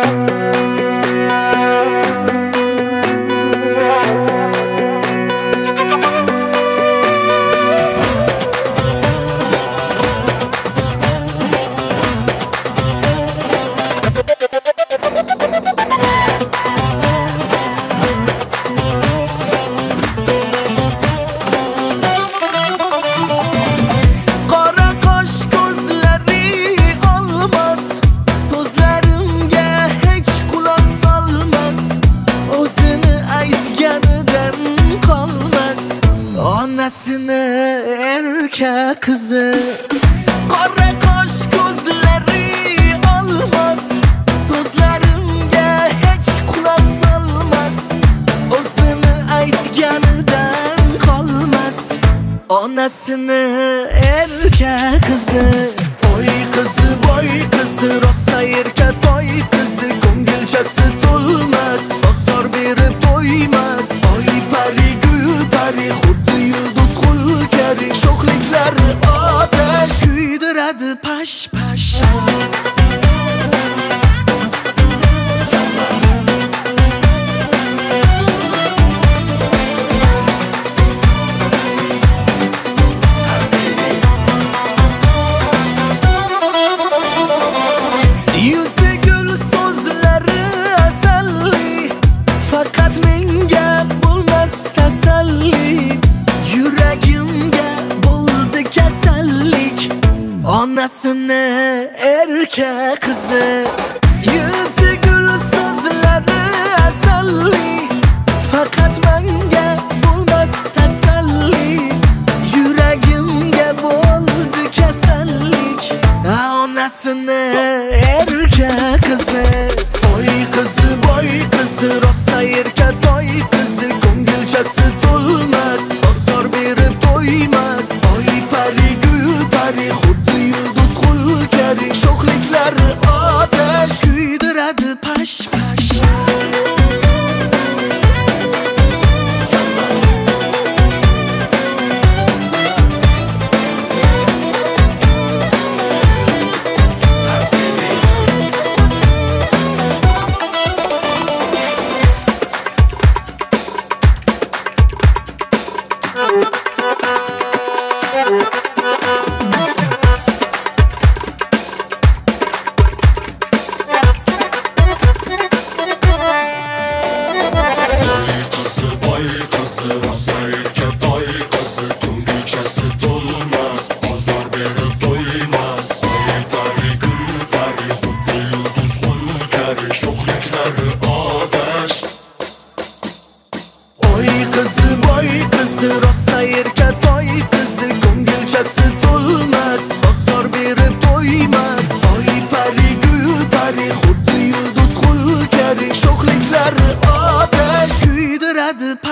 Onasini erkak qizi qora qosh ko'zlari olmas, so'zlarimga hech quloq solmas, o'zini aytganidan qolmas. Onasini erkak qizi, oy qizi boy qizi, rosa erkak toy qizi, ko'ngilchasi to'lmas, bozor berib to'ymas. Oy pari gul pari xuddi yulduz xulkari, sho'xliklari otash kuydiradi pash pash. Yuzi gul so'zlari asalli, faqat menga bo'lmas tasalli. Yuragimga bo'ldi kasallik, onasini erkak qizi. Yuzi gul so'zlari asalli, faqat menga bo'lmas tasalli. Yuragimga bo'ldi kasallik, onasini erkak qizi. Oy qizi boy qizi, rosa erkak toy qizi, ko'ngilchasi to'lmas, bozor berib to'ymas. Oy pari gul pari xuddi yulduz xulkari, sho'xliklari otash kuydiradi pash pash. Oy qizi boy qizi, rosa erkak toy qizi, ko'ngilchasi to'lmas, bozor berib to'ymas. Oy pari gul pari xuddi yulduz xulkari, sho'xliklari otash kuydiradi.